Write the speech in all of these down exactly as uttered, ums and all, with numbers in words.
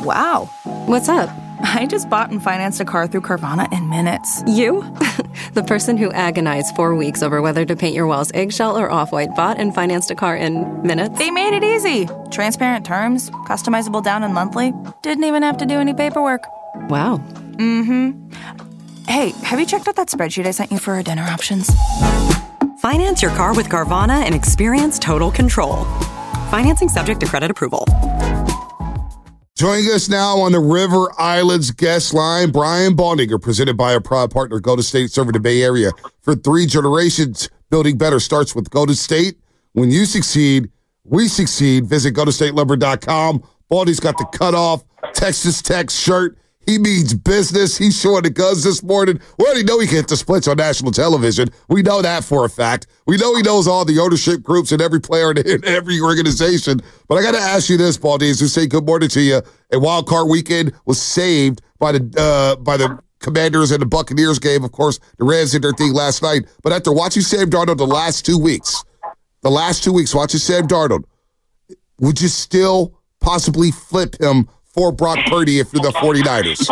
Wow. What's up? I just bought and financed a car through Carvana in minutes. You? The person who agonized four weeks over whether to paint your walls eggshell or off-white bought and financed a car in minutes? They made it easy. Transparent terms, customizable down and monthly. Didn't even have to do any paperwork. Wow. Mm-hmm. Hey, have you checked out that spreadsheet I sent you for our dinner options? Finance your car with Carvana and experience total control. Financing subject to credit approval. Joining us now on the River Islands guest line, Brian Baldinger, presented by our proud partner, Golden State, serving the Bay Area for three generations. Building better starts with Golden State. When you succeed, we succeed. Visit golden state lumber dot com. Baldy's got the cutoff Texas Tech shirt. He means business. He's showing the guns this morning. We already know he can hit the splits on national television. We know that for a fact. We know he knows all the ownership groups and every player in every organization. But I got to ask you this, Baldy, as we say good morning to you. A wild card weekend was saved by the uh, by the Commanders and the Buccaneers game. Of course, the Rams did their thing last night. But after watching Sam Darnold the last two weeks, the last two weeks watching Sam Darnold, would you still possibly flip him for Brock Purdy if you're the 49ers?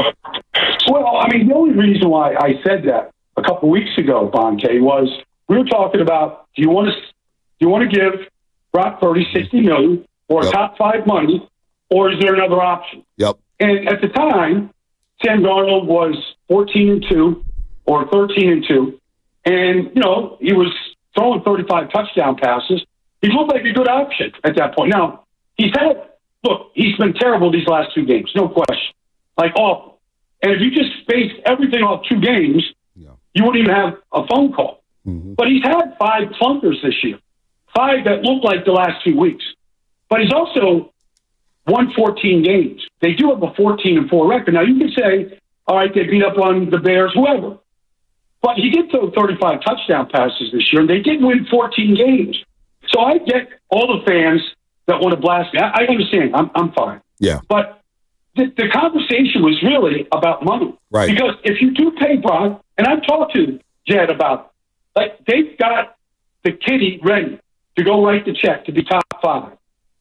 Well, I mean, the only reason why I said that a couple weeks ago, Bonke, was we were talking about, do you want to do you want to give Brock Purdy sixty million dollars or Yep. top five money, or is there another option? Yep. And at the time, Sam Darnold was fourteen and two or thirteen and two, and you know he was throwing thirty-five touchdown passes. He looked like a good option at that point. Now he's had. Look, he's been terrible these last two games, no question. Like, awful. And if you just spaced everything off two games, Yeah. you wouldn't even have a phone call. Mm-hmm. But he's had five clunkers this year, five that look like the last two weeks. But he's also won fourteen games. They do have a fourteen and four record. Now, you can say, all right, they beat up on the Bears, whoever. But he did throw thirty-five touchdown passes this year, and they did win fourteen games. So I get all the fans that want to blast me. I, I understand. I'm, I'm fine. Yeah. But the, the conversation was really about money. Right. Because if you do pay Brock, and I've talked to Jed about it, like they've got the kitty ready to go write the check to be top five.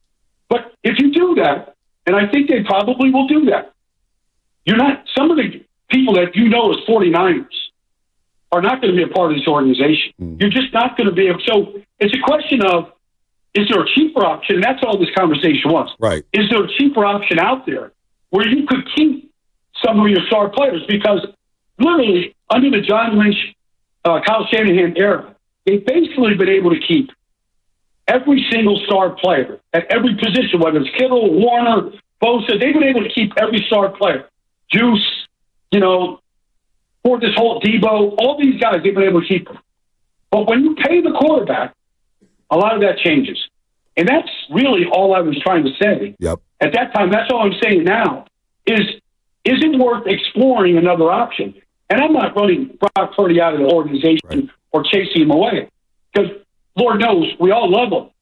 But if you do that, and I think they probably will do that, you're not, some of the people that you know as 49ers are not going to be a part of this organization. Mm. You're just not going to be able. So it's a question of, is there a cheaper option? And that's all this conversation was. Right. Is there a cheaper option out there where you could keep some of your star players? Because literally, under the John Lynch, uh, Kyle Shanahan era, they've basically been able to keep every single star player at every position, whether it's Kittle, Warner, Bosa. They've been able to keep every star player. Juice, you know, for this whole Debo, all these guys, they've been able to keep them. But when you pay the quarterback, a lot of that changes. And that's really all I was trying to say. Yep. At that time, that's all I'm saying now, is is it worth exploring another option? And I'm not running Brock Purdy out of the organization Right. or chasing him away. Because Lord knows, we all love him.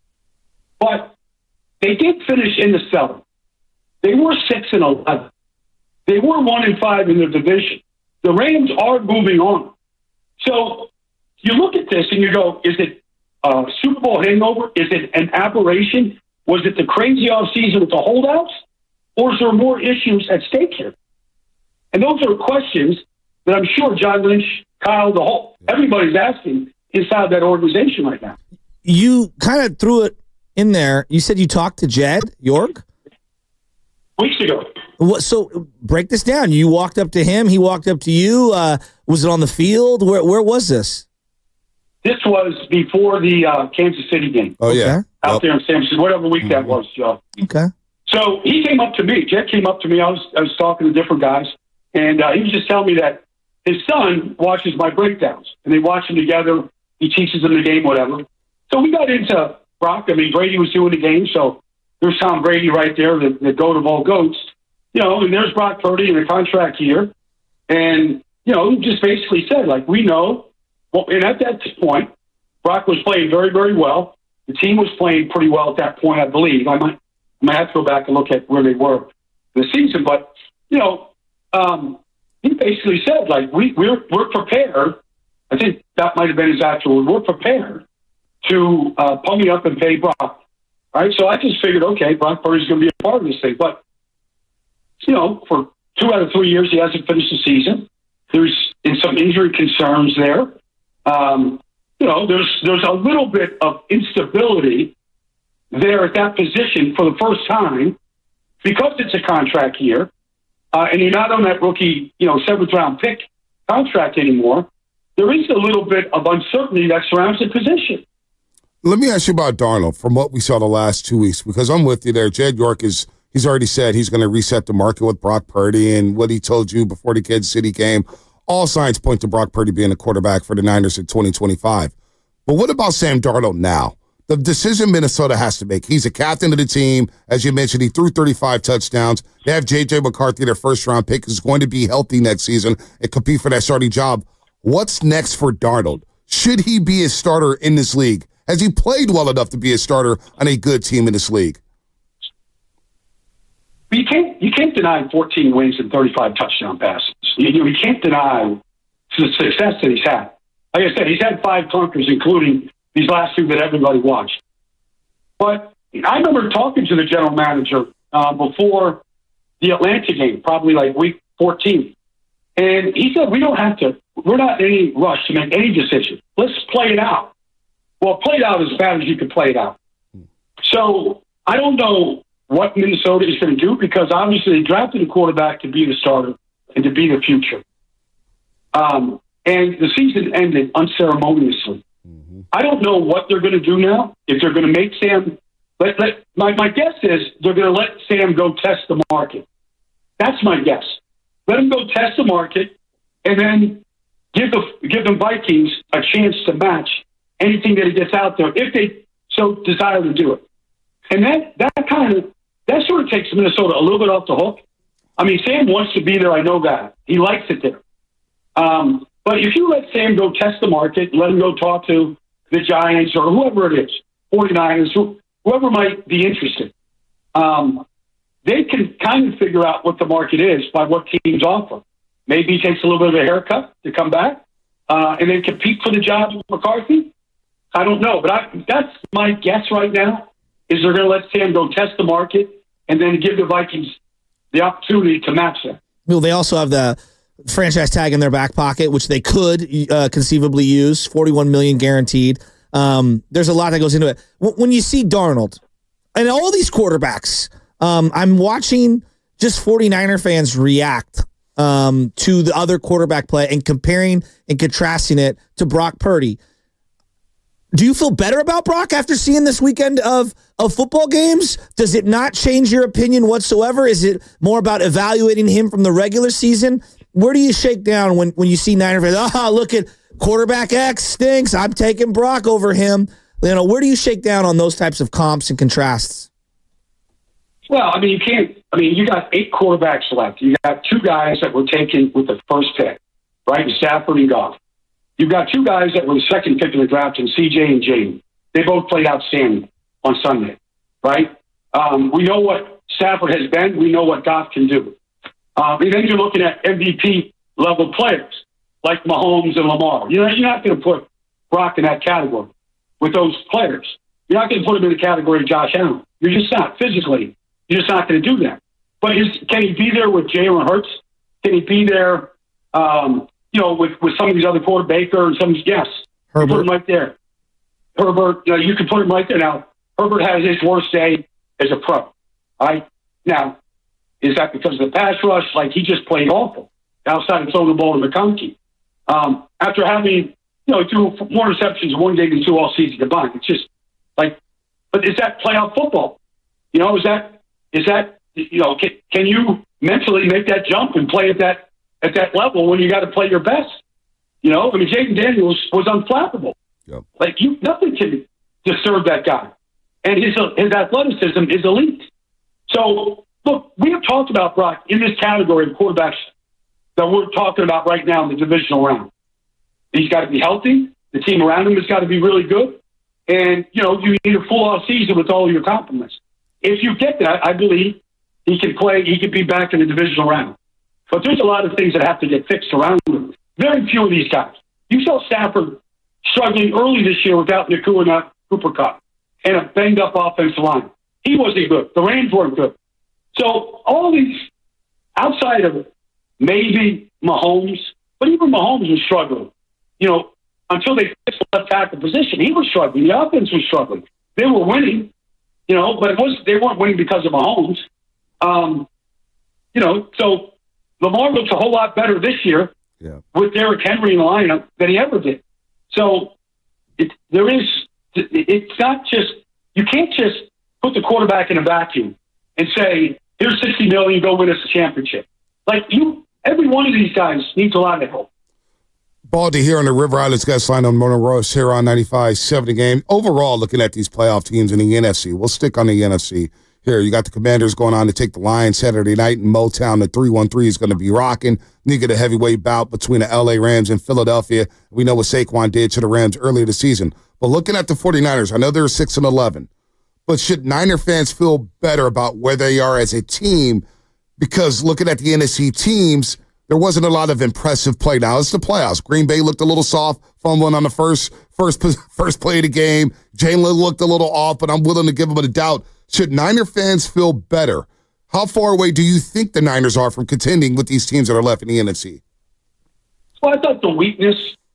But they did finish in the cellar. They were six and eleven. They were one and five in their division. The Rams are moving on. So you look at this and you go, is it Uh, Super Bowl hangover? Is it an aberration? Was it the crazy offseason with the holdouts? Or is there more issues at stake here? And those are questions that I'm sure John Lynch, Kyle, the whole, everybody's asking inside that organization right now. You kind of threw it in there. You said you talked to Jed York? Weeks ago. What, so break this down. You walked up to him. He walked up to you. Uh, was it on the field? Where Where was this? This was before the uh, Kansas City game. Oh, yeah. Okay. Out Yep. there in San Francisco, whatever week that was, Joe. Okay. So he came up to me. Jet came up to me. I was I was talking to different guys, and uh, he was just telling me that his son watches my breakdowns, and they watch them together. He teaches them the game, whatever. So we got into Brock. I mean, Brady was doing the game, so there's Tom Brady right there, the, the goat of all goats. You know, and there's Brock Purdy in a contract year, and you know, he just basically said, like, we know. Well, and at that point, Brock was playing very, very well. The team was playing pretty well at that point, I believe. I might, I might have to go back and look at where they were this season. But, you know, um, he basically said, like, we, we're we're prepared. I think that might have been his actual word. We're prepared to uh, pony up and pay Brock. All right, so I just figured, okay, Brock Purdy's going to be a part of this thing. But you know, for two out of three years, he hasn't finished the season. There's in some injury concerns there. Um, you know, there's there's a little bit of instability there at that position for the first time because it's a contract year, uh, and you're not on that rookie, you know, seventh round pick contract anymore. There is a little bit of uncertainty that surrounds the position. Let me ask you about Darnold from what we saw the last two weeks, because I'm with you there. Jed York is he's already said he's going to reset the market with Brock Purdy, and what he told you before the Kansas City game. All signs point to Brock Purdy being the quarterback for the Niners in twenty twenty-five. But what about Sam Darnold now? The decision Minnesota has to make. He's a captain of the team. As you mentioned, he threw thirty-five touchdowns. They have J J McCarthy, their first-round pick, who's going to be healthy next season and compete for that starting job. What's next for Darnold? Should he be a starter in this league? Has he played well enough to be a starter on a good team in this league? You can't you can't deny fourteen wins and thirty-five touchdown passes. You, you can't deny the success that he's had. Like I said, he's had five clunkers, including these last two that everybody watched. But I remember talking to the general manager uh, before the Atlanta game, probably like week fourteen. And he said, we don't have to, we're not in any rush to make any decision. Let's play it out. Well, play it out as bad as you can play it out. So I don't know what Minnesota is going to do because obviously they drafted a quarterback to be the starter and to be the future. Um, and the season ended unceremoniously. Mm-hmm. I don't know what they're going to do now. If they're going to make Sam, let, let, my, my guess is they're going to let Sam go test the market. That's my guess. Let him go test the market and then give the give the Vikings a chance to match anything that he gets out there if they so desire to do it. And that, that kind of, that sort of takes Minnesota a little bit off the hook. I mean, Sam wants to be there. I know that. He likes it there. Um, but if you let Sam go test the market, let him go talk to the Giants or whoever it is, forty-niners, who, whoever might be interested, um, they can kind of figure out what the market is by what teams offer. Maybe he takes a little bit of a haircut to come back uh, and then compete for the job with McCarthy. I don't know, but I, that's my guess right now, is they're going to let Sam go test the market and then give the Vikings the opportunity to match them. Well, they also have the franchise tag in their back pocket, which they could uh, conceivably use, forty-one million dollars guaranteed. Um, there's a lot that goes into it. When you see Darnold and all these quarterbacks, um, I'm watching just forty-niner fans react um, to the other quarterback play and comparing and contrasting it to Brock Purdy. Do you feel better about Brock after seeing this weekend of, of football games? Does it not change your opinion whatsoever? Is it more about evaluating him from the regular season? Where do you shake down when, when you see Niner fans? Oh, look at quarterback X stinks. I'm taking Brock over him. You know, where do you shake down on those types of comps and contrasts? Well, I mean, you can't. I mean, you got eight quarterbacks left. You got two guys that were taken with the first pick, right? Stafford and Goff. You've got two guys that were the second pick of the draft, and C J and Jaden. They both played outstanding on Sunday, right? Um, we know what Stafford has been. We know what Goff can do. Um, and then you're looking at M V P level players like Mahomes and Lamar. You know, you're not going to put Brock in that category with those players. You're not going to put him in the category of Josh Allen. You're just not physically. You're just not going to do that. But is, can he be there with Jalen Hurts? Can he be there? Um, You know, with, with some of these other quarterbacks, Baker and some of these, yes. Herbert. Put him right there. Herbert, you know, you can put him right there. Now, Herbert has his worst day as a pro. All right? Now, is that because of the pass rush? Like, he just played awful outside of throwing the ball to McConkey. Um, after having, you know, two more receptions in one game than two all season combined. It's just like, but is that playoff football? You know, is that, is that, you know, can, can you mentally make that jump and play at that, at that level when you got to play your best? You know, I mean, Jaden Daniels was unflappable. Yep. Like, you, nothing can disturb that guy. And his, his athleticism is elite. So, look, we have talked about Brock in this category of quarterbacks that we're talking about right now in the divisional round. He's got to be healthy. The team around him has got to be really good. And, you know, you need a full off season with all your compliments. If you get that, I believe he can play, he could be back in the divisional round. But there's a lot of things that have to get fixed around him. Very few of these guys. You saw Stafford struggling early this year without Nakua and Cooper Kupp and a banged-up offensive line. He wasn't good. The Rams weren't good. So all these outside of maybe Mahomes, but even Mahomes was struggling. You know, until they fixed the left tackle position, he was struggling. The offense was struggling. They were winning, you know, but it was they weren't winning because of Mahomes. Um, you know, so Lamar looks a whole lot better this year yeah. with Derrick Henry in the lineup than he ever did. So it, there is, it's not just, you can't just put the quarterback in a vacuum and say, here's sixty million dollars, go win us a championship. Like you, every one of these guys needs a lot of help. Baldy here on the River Islands guest line on Morning Roast here on ninety-five seven game. Overall, looking at these playoff teams in the N F C, we'll stick on the N F C. Here, you got the Commanders going on to take the Lions Saturday night in Motown. The three one three is going to be rocking. Then you get a heavyweight bout between the L A Rams and Philadelphia. We know what Saquon did to the Rams earlier this season. But looking at the 49ers, I know they're six and eleven. But should Niner fans feel better about where they are as a team? Because looking at the N F C teams, there wasn't a lot of impressive play. Now, it's the playoffs. Green Bay looked a little soft, fumbling on the first first, first play of the game. Jalen looked a little off, but I'm willing to give him a doubt. Should Niner fans feel better? How far away do you think the Niners are from contending with these teams that are left in the N F C? Well, I thought the weakness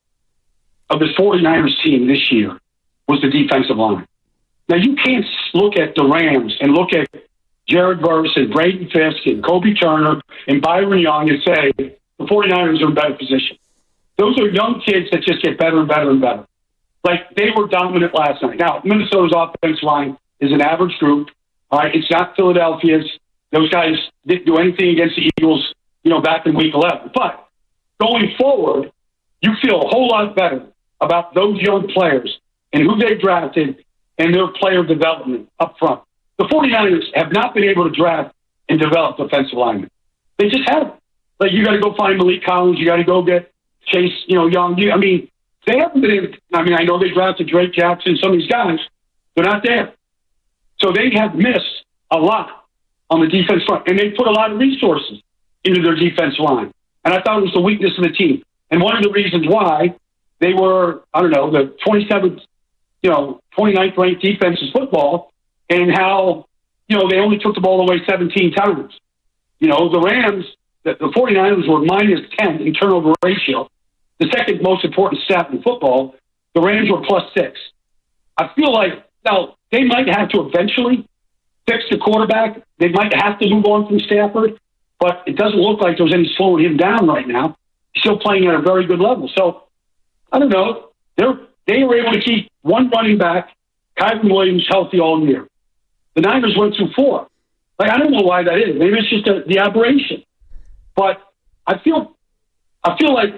of the 49ers team this year was the defensive line. Now, you can't look at the Rams and look at Jared Verse and Braden Fisk and Kobe Turner and Byron Young and say the 49ers are in a better position. Those are young kids that just get better and better and better. Like, they were dominant last night. Now, Minnesota's offensive line is an average group. All right, it's not Philadelphia's. Those guys didn't do anything against the Eagles, you know, back in week eleven. But going forward, you feel a whole lot better about those young players and who they drafted and their player development up front. The 49ers have not been able to draft and develop defensive linemen. They just haven't. Like, you got to go find Malik Collins. You got to go get Chase, you know, Young. I mean, they haven't been able to, I mean, I know they drafted Drake Jackson, some of these guys. They're not there. So they have missed a lot on the defense front, and they put a lot of resources into their defense line. And I thought it was the weakness of the team. And one of the reasons why they were, I don't know, the twenty-seventh, you know, twenty-ninth ranked defense in football, and how, you know, they only took the ball away seventeen times. You know, the Rams, the, the 49ers were minus ten in turnover ratio. The second most important stat in football, the Rams were plus six. I feel like, now, they might have to eventually fix the quarterback. They might have to move on from Stafford, but it doesn't look like there's any slowing him down right now. He's still playing at a very good level. So, I don't know. They're, they were able to keep one running back, Kyron Williams, healthy all year. The Niners went through four. Like, I don't know why that is. Maybe it's just a, the aberration. But I feel, I feel like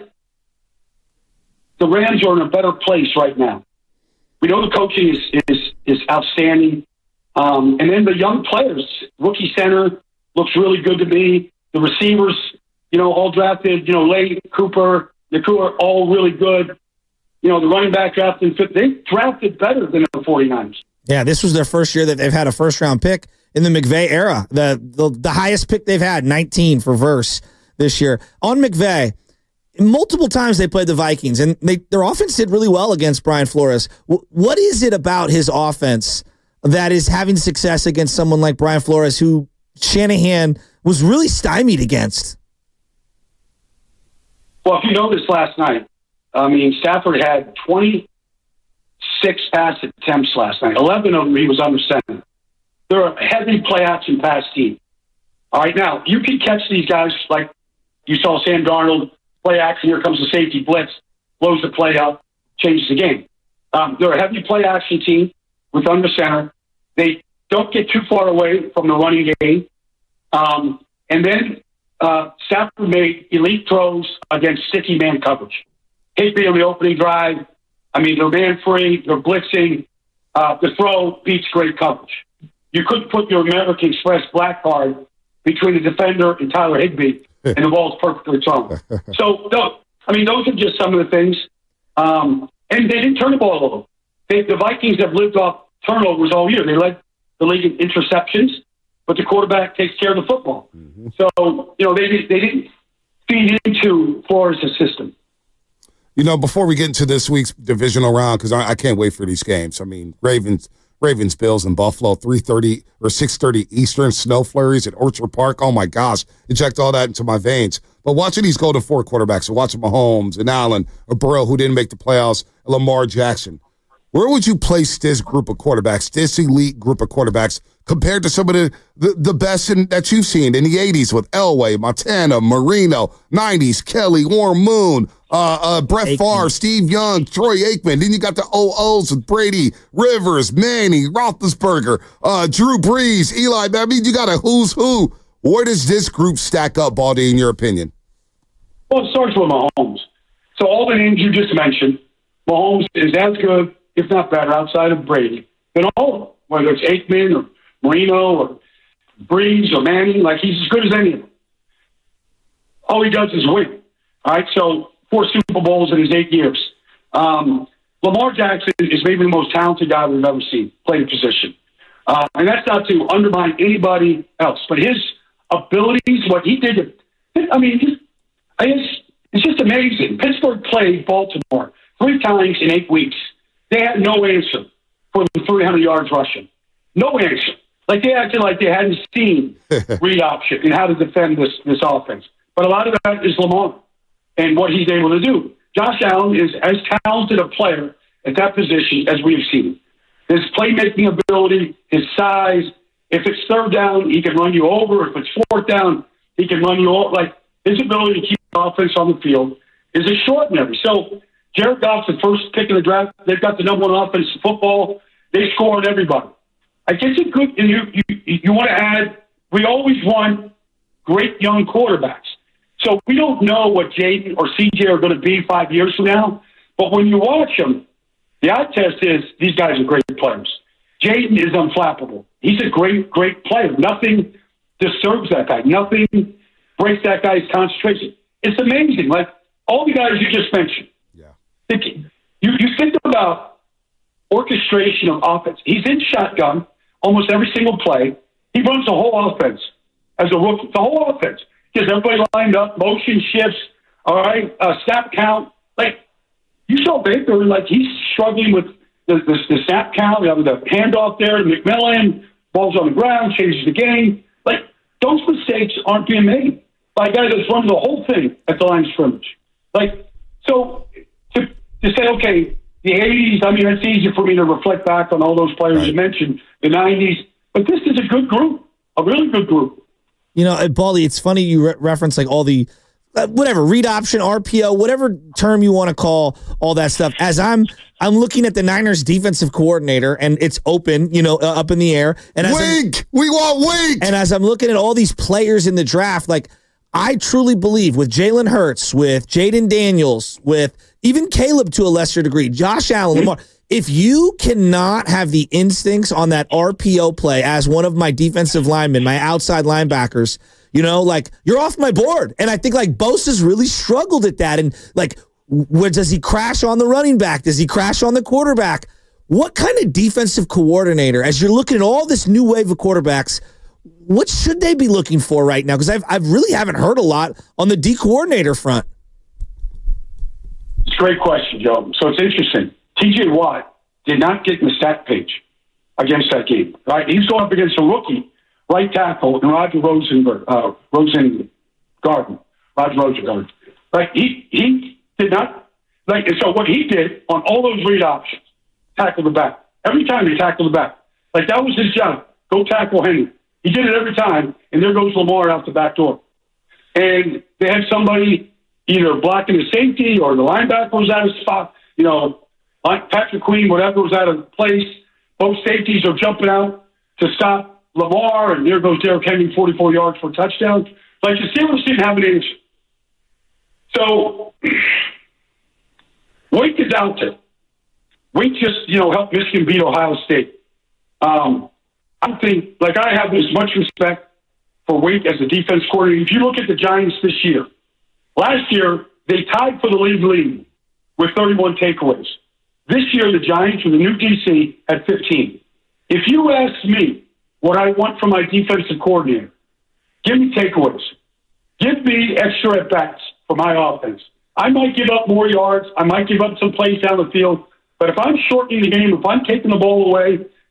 the Rams are in a better place right now. We know the coaching is is, is outstanding. Um, and then the young players, rookie center looks really good to me. The receivers, you know, all drafted, you know, Lane, Cooper, Nakua, all really good. You know, the running back drafted, they drafted better than the 49ers. Yeah, this was their first year that they've had a first-round pick in the McVay era. The, the the highest pick they've had, nineteen for Verse this year. On McVay, multiple times they played the Vikings, and they, their offense did really well against Brian Flores. W- what is it about his offense that is having success against someone like Brian Flores, who Shanahan was really stymied against? Well, if you noticed last night, I mean, Stafford had twenty-six pass attempts last night. eleven of them he was under center. They're a heavy play-action pass team. All right, now, you can catch these guys like you saw Sam Darnold, play action, here comes the safety blitz, blows the play up, changes the game. Um, they're a heavy play-action team with under center. They don't get too far away from the running game. Um, and then uh, Stafford made elite throws against sticky man coverage. Higby on the opening drive. I mean, they're man-free, they're blitzing. Uh, the throw beats great coverage. You couldn't put your American Express black card between the defender and Tyler Higby, and the ball's perfectly thrown. So, no, I mean, those are just some of the things. Um, and they didn't turn the ball over. They, the Vikings have lived off turnovers all year. They led the league in interceptions, but the quarterback takes care of the football. Mm-hmm. So, you know, they, they didn't feed into Flores' system. You know, before we get into this week's divisional round, because I, I can't wait for these games. I mean, Ravens Ravens, Bills, and Buffalo, three thirty or six thirty Eastern, snow flurries at Orchard Park. Oh, my gosh. Inject all that into my veins. But watching these Golden Four quarterbacks, watching Mahomes and Allen or Burrow, who didn't make the playoffs, and Lamar Jackson, where would you place this group of quarterbacks, this elite group of quarterbacks, compared to some of the, the, the best in, that you've seen in the eighties with Elway, Montana, Marino, nineties, Kelly, Warren Moon, uh, uh, Brett Aikman. Favre, Steve Young, Troy Aikman. Then you got the O Os with Brady, Rivers, Manning, Roethlisberger, uh, Drew Brees, Eli. I mean, you got a who's who. Where does this group stack up, Baldy, in your opinion? Well, it starts with Mahomes. So all the names you just mentioned, Mahomes is as good, if not better, outside of Brady, than all of them, whether it's Aikman or Marino or Brees or Manning. Like, he's as good as any of them. All he does is win. All right, so four Super Bowls in his eight years. Um, Lamar Jackson is maybe the most talented guy we've ever seen play the position. Uh, and that's not to undermine anybody else, but his abilities, what he did, I mean, just, I guess it's just amazing. Pittsburgh played Baltimore three times in eight weeks. They had no answer for the three hundred yards rushing. No answer. Like, they acted like they hadn't seen read option and how to defend this, this offense. But a lot of that is Lamar and what he's able to do. Josh Allen is as talented a player at that position as we've seen. His playmaking ability, his size. If it's third down, he can run you over. If it's fourth down, he can run you over. Like, his ability to keep the offense on the field is extraordinary. So, Jared Goff's the first pick in the draft. They've got the number one offense in football. They score on everybody. I guess it's good. And you, you, you want to add, we always want great young quarterbacks. So we don't know what Jaden or C J are going to be five years from now. But when you watch them, the eye test is these guys are great players. Jaden is unflappable. He's a great, great player. Nothing disturbs that guy. Nothing breaks that guy's concentration. It's amazing. Like, all the guys you just mentioned. Yeah. You, you think about orchestration of offense. He's in shotgun almost every single play. He runs the whole offense as a rookie. The whole offense. Gets everybody lined up, motion shifts, all right, uh, snap count. Like, you saw Baker, like, he's struggling with the, the, the snap count. We have the handoff there to McMillan, ball's on the ground, changes the game. Like, those mistakes aren't being made by a guy that's running the whole thing at the line of scrimmage. Like, so to, to say, okay, the eighties, I mean, it's easy for me to reflect back on all those players right. You mentioned, the nineties, but this is a good group, a really good group. You know, Baldy, it's funny you re- reference like all the, uh, whatever, read option, R P O, whatever term you want to call all that stuff. As I'm I'm looking at the Niners defensive coordinator, and it's open, you know, uh, up in the air. And as Wink! We want Wink! And as I'm looking at all these players in the draft, like, I truly believe with Jalen Hurts, with Jaden Daniels, with even Caleb to a lesser degree, Josh Allen, Lamar, if you cannot have the instincts on that R P O play as one of my defensive linemen, my outside linebackers, you know, like, you're off my board. And I think, like, Bosa's really struggled at that. And, like, where does he crash on the running back? Does he crash on the quarterback? What kind of defensive coordinator, as you're looking at all this new wave of quarterbacks, what should they be looking for right now? Because I've I really haven't heard a lot on the D coordinator front. It's a great question, Joe. So it's interesting. T J Watt did not get in the stat page against that game. Right, he's going up against a rookie right tackle and Roger Rosenberg, uh, Rosengarten, Roger Rosengarten. Like, he he did not like. And so what he did on all those read options, tackle the back every time he tackled the back. Like, that was his job. Go tackle Henry. He did it every time, and there goes Lamar out the back door. And they had somebody either blocking the safety or the linebacker was out of spot. You know, like Patrick Queen, whatever was out of place. Both safeties are jumping out to stop Lamar, and there goes Derrick Henry, forty-four yards for a touchdown. Like, the Steelers didn't have an answer. So, Wake is out there. Wake just, you know, helped Michigan beat Ohio State. Um, I think, like, I have as much respect for Wake as a defense coordinator. If you look at the Giants this year, last year they tied for the league lead with thirty-one takeaways. This year, the Giants, with a new D C, had fifteen. If you ask me what I want from my defensive coordinator, give me takeaways. Give me extra at-bats for my offense. I might give up more yards. I might give up some plays down the field. But if I'm shortening the game, if I'm taking the ball away,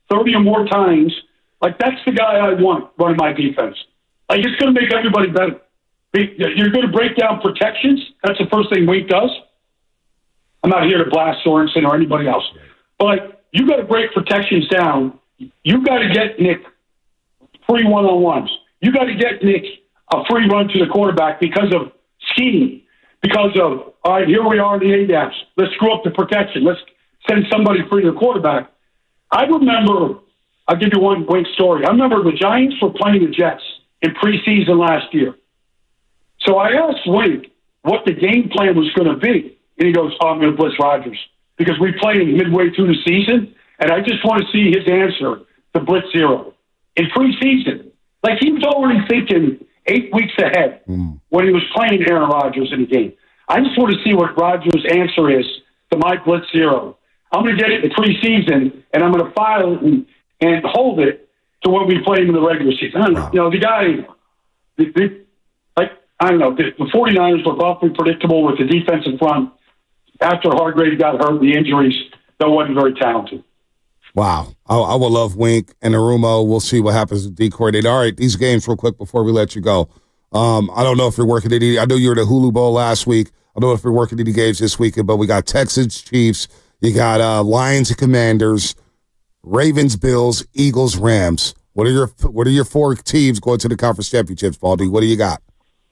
thirty or more times, like that's the guy I want running my defense. Like it's going to make everybody better. You're going to break down protections. That's the first thing Wink does. I'm not here to blast Sorensen or anybody else, but you got to break protections down. You got to get Nick free one-on-ones. You got to get Nick a free run to the quarterback because of scheming, because of, all right, here we are in the A-gaps. Let's screw up the protection. Let's send somebody free to the quarterback. I remember, I'll give you one Wink story. I remember the Giants were playing the Jets in preseason last year. So I asked Wink what the game plan was going to be. And he goes, oh, I'm going to blitz Rodgers because we played him midway through the season, and I just want to see his answer to blitz zero. In preseason, like he was already thinking eight weeks ahead mm. when he was playing Aaron Rodgers in the game. I just want to see what Rodgers' answer is to my blitz zero. I'm going to get it in preseason, and I'm going to file it and, and hold it to when we play him in the regular season. I don't know. You know, the guy, the, the, like, I don't know, the, the 49ers were awfully predictable with the defensive front. After Hargrave got hurt, the injuries, they wasn't very talented. Wow. I, I will love Wink and Arumo. We'll see what happens with D coordinator. All right, these games real quick before we let you go. Um, I don't know if you're working any. I know you were at the Hulu Bowl last week. I don't know if you're working any games this weekend, but we got Texans, Chiefs. You got uh, Lions and Commanders, Ravens, Bills, Eagles, Rams. What are your What are your four teams going to the conference championships, Baldy? What do you got?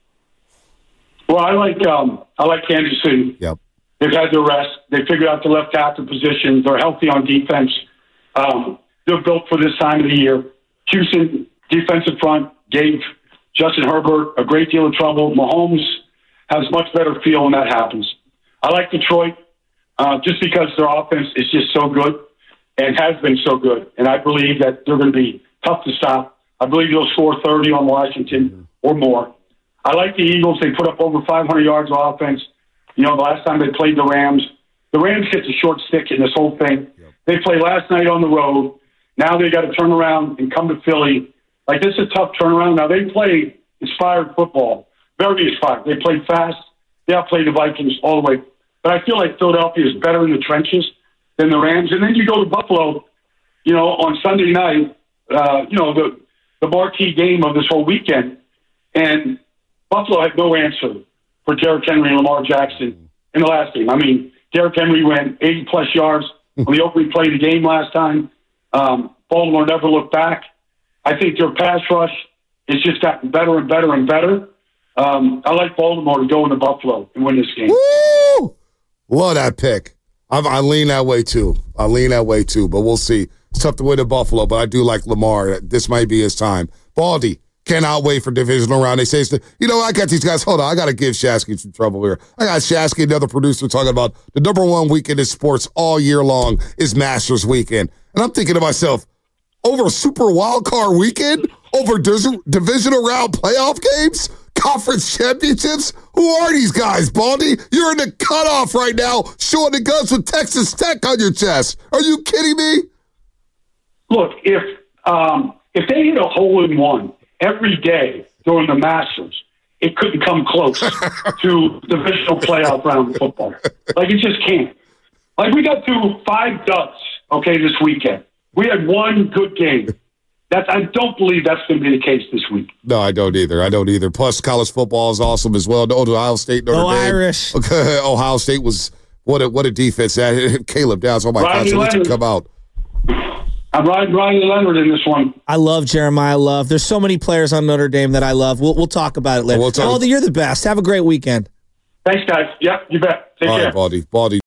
Well, I like um, I like Kansas City. Yep. They've had their rest. They figured out the left tackle position. They're healthy on defense. Um, they're built for this time of the year. Houston defensive front gave Justin Herbert a great deal of trouble. Mahomes has much better feel when that happens. I like Detroit uh, just because their offense is just so good and has been so good. And I believe that they're going to be tough to stop. I believe they'll score thirty on Washington or more. I like the Eagles. They put up over five hundred yards of offense. You know, the last time they played the Rams, the Rams hit the short stick in this whole thing. Yep. They played last night on the road. Now they got to turn around and come to Philly. Like, this is a tough turnaround. Now, they play inspired football, very inspired. They played fast. They outplayed the Vikings all the way. But I feel like Philadelphia is better in the trenches than the Rams. And then you go to Buffalo, you know, on Sunday night, uh, you know, the, the marquee game of this whole weekend. And Buffalo had no answer for Derrick Henry and Lamar Jackson in the last game. I mean, Derrick Henry ran eighty-plus yards on the opening play of the game last time. Um, Baltimore never looked back. I think their pass rush has just gotten better and better and better. Um, I like Baltimore to go into Buffalo and win this game. Woo! Love that pick. I, I lean that way, too. I lean that way, too, but we'll see. It's tough to win in Buffalo, but I do like Lamar. This might be his time. Baldy. Cannot wait for divisional round. They say, it's the, you know, I got these guys. Hold on, I got to give Shasky some trouble here. I got Shasky, another producer, talking about the number one weekend in sports all year long is Masters weekend. And I'm thinking to myself, over Super Wildcard weekend? Over dis- divisional round playoff games? Conference championships? Who are these guys, Baldy? You're in the cutoff right now, showing the guns with Texas Tech on your chest. Are you kidding me? Look, if um, if they hit a hole in one every day during the Masters, it couldn't come close to divisional playoff round football. Like, it just can't. Like, we got through five duds, okay, this weekend. We had one good game. That's, I don't believe that's going to be the case this week. No, I don't either. I don't either. Plus, college football is awesome as well. No, Ohio State, Notre Go Dame. Irish. Okay, Ohio State was, what a, what a defense. That Caleb Downs, oh my Riley God, so let you Leonard. come out. I'm riding Riley Leonard in this one. I love Jeremiah Love. There's so many players on Notre Dame that I love. We'll, we'll talk about it later. We'll talk- Baldy, you're the best. Have a great weekend. Thanks, guys. Yep, you bet. Take All care. right, Baldy. Baldy.